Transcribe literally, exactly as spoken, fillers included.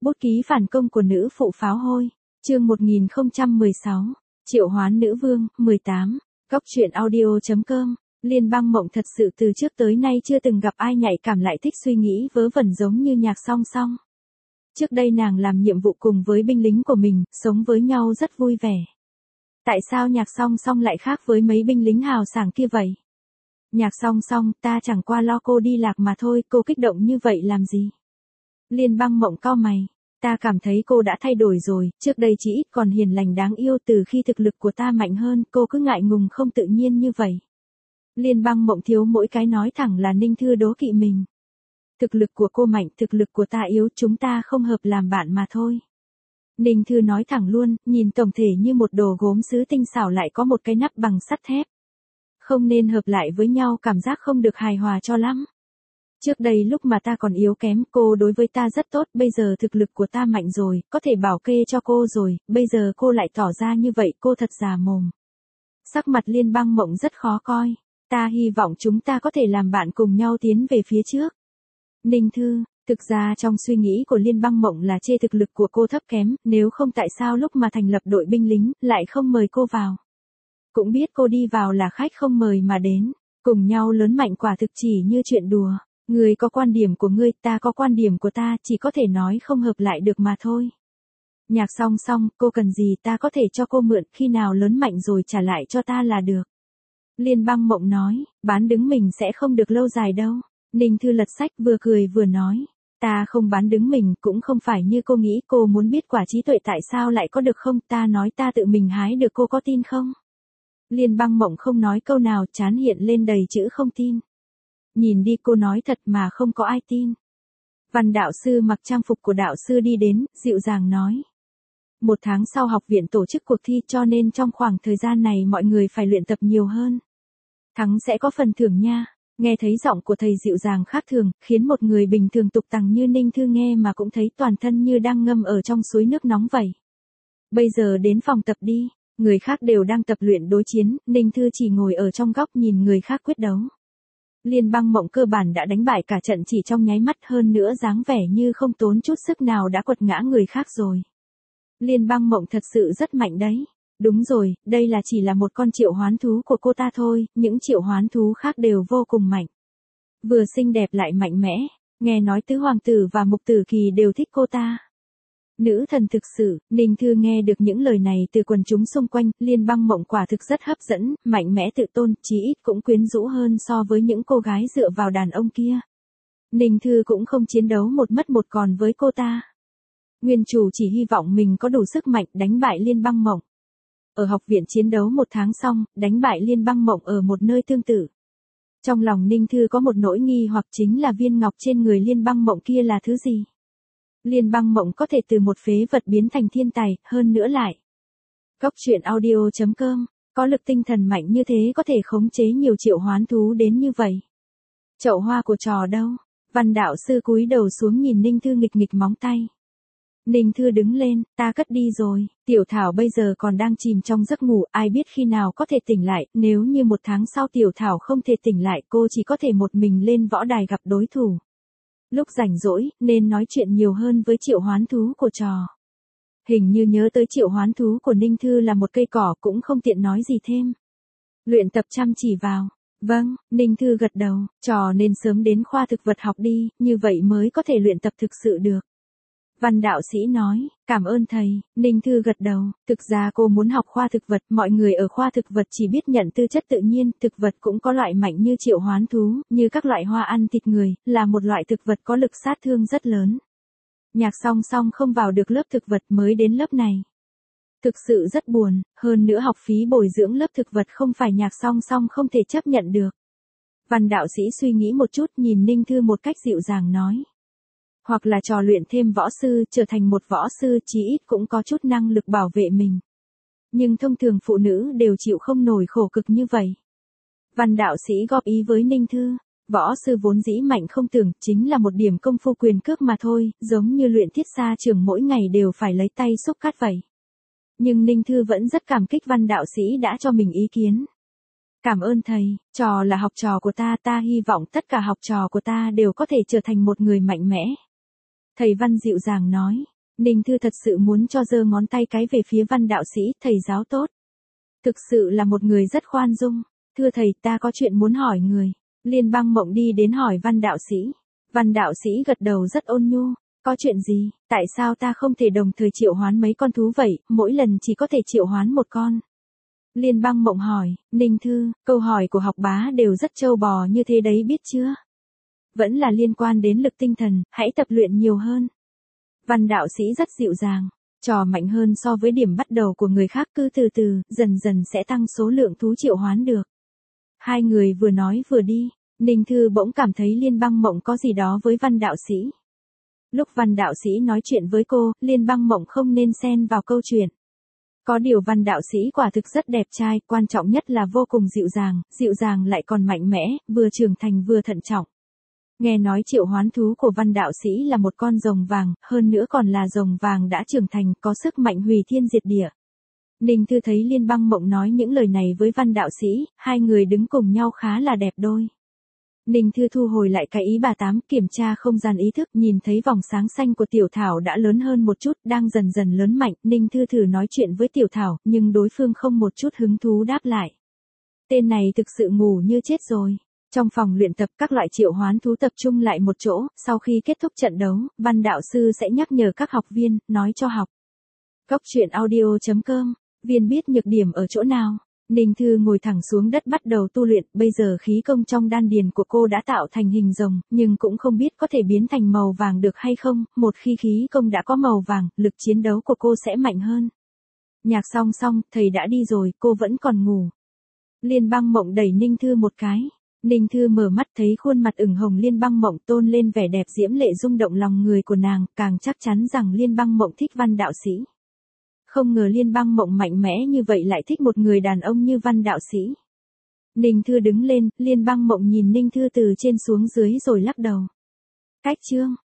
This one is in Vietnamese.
Bút ký phản công của nữ phụ pháo hôi. Chương một nghìn không trăm mười sáu. Triệu hoán nữ vương, mười tám. Góc truyện audio chấm com. Liên bang mộng thật sự từ trước tới nay chưa từng gặp ai nhạy cảm lại thích suy nghĩ vớ vẩn giống như Nhạc Song Song. Trước đây nàng làm nhiệm vụ cùng với binh lính của mình, sống với nhau rất vui vẻ. Tại sao Nhạc Song Song lại khác với mấy binh lính hào sảng kia vậy? Nhạc Song Song, ta chẳng qua lo cô đi lạc mà thôi, cô kích động như vậy làm gì? Liên bang mộng cau mày. Ta cảm thấy cô đã thay đổi rồi, trước đây chỉ ít còn hiền lành đáng yêu, từ khi thực lực của ta mạnh hơn, cô cứ ngại ngùng không tự nhiên như vậy. Liên bang mộng thiếu mỗi cái nói thẳng là Ninh Thư đố kỵ mình. Thực lực của cô mạnh, thực lực của ta yếu, chúng ta không hợp làm bạn mà thôi. Ninh Thư nói thẳng luôn, nhìn tổng thể như một đồ gốm sứ tinh xảo lại có một cái nắp bằng sắt thép. Không nên hợp lại với nhau, cảm giác không được hài hòa cho lắm. Trước đây lúc mà ta còn yếu kém, cô đối với ta rất tốt, bây giờ thực lực của ta mạnh rồi, có thể bảo kê cho cô rồi, bây giờ cô lại tỏ ra như vậy, cô thật già mồm. Sắc mặt Liên bang mộng rất khó coi, ta hy vọng chúng ta có thể làm bạn cùng nhau tiến về phía trước. Ninh Thư, thực ra trong suy nghĩ của Liên bang mộng là chê thực lực của cô thấp kém, nếu không tại sao lúc mà thành lập đội binh lính, lại không mời cô vào. Cũng biết cô đi vào là khách không mời mà đến, cùng nhau lớn mạnh quả thực chỉ như chuyện đùa. Ngươi có quan điểm của ngươi, ta có quan điểm của ta, chỉ có thể nói không hợp lại được mà thôi. Nhạc Song Song, cô cần gì ta có thể cho cô mượn, khi nào lớn mạnh rồi trả lại cho ta là được. Liên bang mộng nói, bán đứng mình sẽ không được lâu dài đâu. Ninh Thư lật sách vừa cười vừa nói, ta không bán đứng mình, cũng không phải như cô nghĩ, cô muốn biết quả trí tuệ tại sao lại có được không, ta nói ta tự mình hái được, cô có tin không? Liên bang mộng không nói câu nào, trán hiện lên đầy chữ không tin. Nhìn đi, cô nói thật mà không có ai tin. Văn đạo sư mặc trang phục của đạo sư đi đến, dịu dàng nói. Một tháng sau học viện tổ chức cuộc thi, cho nên trong khoảng thời gian này mọi người phải luyện tập nhiều hơn. Thắng sẽ có phần thưởng nha. Nghe thấy giọng của thầy dịu dàng khác thường, khiến một người bình thường tục tằng như Ninh Thư nghe mà cũng thấy toàn thân như đang ngâm ở trong suối nước nóng vậy. Bây giờ đến phòng tập đi, người khác đều đang tập luyện đối chiến, Ninh Thư chỉ ngồi ở trong góc nhìn người khác quyết đấu. Liên bang mộng cơ bản đã đánh bại cả trận chỉ trong nháy mắt, hơn nữa dáng vẻ như không tốn chút sức nào đã quật ngã người khác rồi. Liên bang mộng thật sự rất mạnh đấy. Đúng rồi, đây là chỉ là một con triệu hoán thú của cô ta thôi, những triệu hoán thú khác đều vô cùng mạnh. Vừa xinh đẹp lại mạnh mẽ, nghe nói tứ hoàng tử và mục tử kỳ đều thích cô ta. Nữ thần thực sự, Ninh Thư nghe được những lời này từ quần chúng xung quanh, Liên bang mộng quả thực rất hấp dẫn, mạnh mẽ tự tôn, chí ít cũng quyến rũ hơn so với những cô gái dựa vào đàn ông kia. Ninh Thư cũng không chiến đấu một mất một còn với cô ta. Nguyên chủ chỉ hy vọng mình có đủ sức mạnh đánh bại Liên bang mộng. Ở học viện chiến đấu một tháng xong, đánh bại Liên bang mộng ở một nơi tương tự. Trong lòng Ninh Thư có một nỗi nghi hoặc, chính là viên ngọc trên người Liên bang mộng kia là thứ gì? Liên bang mộng có thể từ một phế vật biến thành thiên tài, hơn nữa lại. Góc truyện audio chấm com, có lực tinh thần mạnh như thế có thể khống chế nhiều triệu hoán thú đến như vậy. Chậu hoa của trò đâu? Văn đạo sư cúi đầu xuống nhìn Ninh Thư nghịch nghịch móng tay. Ninh Thư đứng lên, ta cất đi rồi, Tiểu Thảo bây giờ còn đang chìm trong giấc ngủ, ai biết khi nào có thể tỉnh lại, nếu như một tháng sau Tiểu Thảo không thể tỉnh lại, cô chỉ có thể một mình lên võ đài gặp đối thủ. Lúc rảnh rỗi, nên nói chuyện nhiều hơn với triệu hoán thú của trò. Hình như nhớ tới triệu hoán thú của Ninh Thư là một cây cỏ, cũng không tiện nói gì thêm. Luyện tập chăm chỉ vào. Vâng, Ninh Thư gật đầu, trò nên sớm đến khoa thực vật học đi, như vậy mới có thể luyện tập thực sự được. Văn đạo sĩ nói, cảm ơn thầy. Ninh Thư gật đầu, thực ra cô muốn học khoa thực vật, mọi người ở khoa thực vật chỉ biết nhận tư chất tự nhiên, thực vật cũng có loại mạnh như triệu hoán thú, như các loại hoa ăn thịt người, là một loại thực vật có lực sát thương rất lớn. Nhạc Song Song không vào được lớp thực vật mới đến lớp này. Thực sự rất buồn, hơn nữa học phí bồi dưỡng lớp thực vật không phải Nhạc Song Song không thể chấp nhận được. Văn đạo sĩ suy nghĩ một chút, nhìn Ninh Thư một cách dịu dàng nói. Hoặc là trò luyện thêm võ sư, trở thành một võ sư, chí ít cũng có chút năng lực bảo vệ mình. Nhưng thông thường phụ nữ đều chịu không nổi khổ cực như vậy. Văn đạo sĩ góp ý với Ninh Thư, võ sư vốn dĩ mạnh không tưởng, chính là một điểm công phu quyền cước mà thôi, giống như luyện thiết xa trường mỗi ngày đều phải lấy tay xúc cát vậy. Nhưng Ninh Thư vẫn rất cảm kích văn đạo sĩ đã cho mình ý kiến. Cảm ơn thầy, trò là học trò của ta, ta hy vọng tất cả học trò của ta đều có thể trở thành một người mạnh mẽ. Thầy Văn dịu dàng nói, Ninh Thư thật sự muốn cho giơ ngón tay cái về phía Văn đạo sĩ, thầy giáo tốt. Thực sự là một người rất khoan dung. Thưa thầy, ta có chuyện muốn hỏi người. Liên bang mộng đi đến hỏi Văn đạo sĩ. Văn đạo sĩ gật đầu rất ôn nhu. Có chuyện gì, tại sao ta không thể đồng thời triệu hoán mấy con thú vậy, mỗi lần chỉ có thể triệu hoán một con? Liên bang mộng hỏi, Ninh Thư, câu hỏi của học bá đều rất trâu bò như thế đấy biết chưa? Vẫn là liên quan đến lực tinh thần, hãy tập luyện nhiều hơn. Văn đạo sĩ rất dịu dàng, trò mạnh hơn so với điểm bắt đầu của người khác, cứ từ từ, dần dần sẽ tăng số lượng thú triệu hoán được. Hai người vừa nói vừa đi, Ninh Thư bỗng cảm thấy Liên bang mộng có gì đó với Văn đạo sĩ. Lúc Văn đạo sĩ nói chuyện với cô, Liên bang mộng không nên xen vào câu chuyện. Có điều Văn đạo sĩ quả thực rất đẹp trai, quan trọng nhất là vô cùng dịu dàng, dịu dàng lại còn mạnh mẽ, vừa trưởng thành vừa thận trọng. Nghe nói triệu hoán thú của Văn đạo sĩ là một con rồng vàng, hơn nữa còn là rồng vàng đã trưởng thành, có sức mạnh hủy thiên diệt địa. Ninh Thư thấy Liên bang mộng nói những lời này với Văn đạo sĩ, hai người đứng cùng nhau khá là đẹp đôi. Ninh Thư thu hồi lại cái ý bà tám, kiểm tra không gian ý thức, nhìn thấy vòng sáng xanh của Tiểu Thảo đã lớn hơn một chút, đang dần dần lớn mạnh. Ninh Thư thử nói chuyện với Tiểu Thảo, nhưng đối phương không một chút hứng thú đáp lại. Tên này thực sự ngủ như chết rồi. Trong phòng luyện tập, các loại triệu hoán thú tập trung lại một chỗ, sau khi kết thúc trận đấu, Văn đạo sư sẽ nhắc nhở các học viên, nói cho học. Cốc truyện audio chấm com, viên biết nhược điểm ở chỗ nào. Ninh Thư ngồi thẳng xuống đất bắt đầu tu luyện, bây giờ khí công trong đan điền của cô đã tạo thành hình rồng, nhưng cũng không biết có thể biến thành màu vàng được hay không, một khi khí công đã có màu vàng, lực chiến đấu của cô sẽ mạnh hơn. Nhạc xong xong, thầy đã đi rồi, cô vẫn còn ngủ. Liên bang mộng đẩy Ninh Thư một cái. Ninh Thư mở mắt thấy khuôn mặt ửng hồng Liên bang mộng tôn lên vẻ đẹp diễm lệ rung động lòng người của nàng, càng chắc chắn rằng Liên bang mộng thích Văn đạo sĩ. Không ngờ Liên bang mộng mạnh mẽ như vậy lại thích một người đàn ông như Văn đạo sĩ. Ninh Thư đứng lên, Liên bang mộng nhìn Ninh Thư từ trên xuống dưới rồi lắc đầu. Cách chương.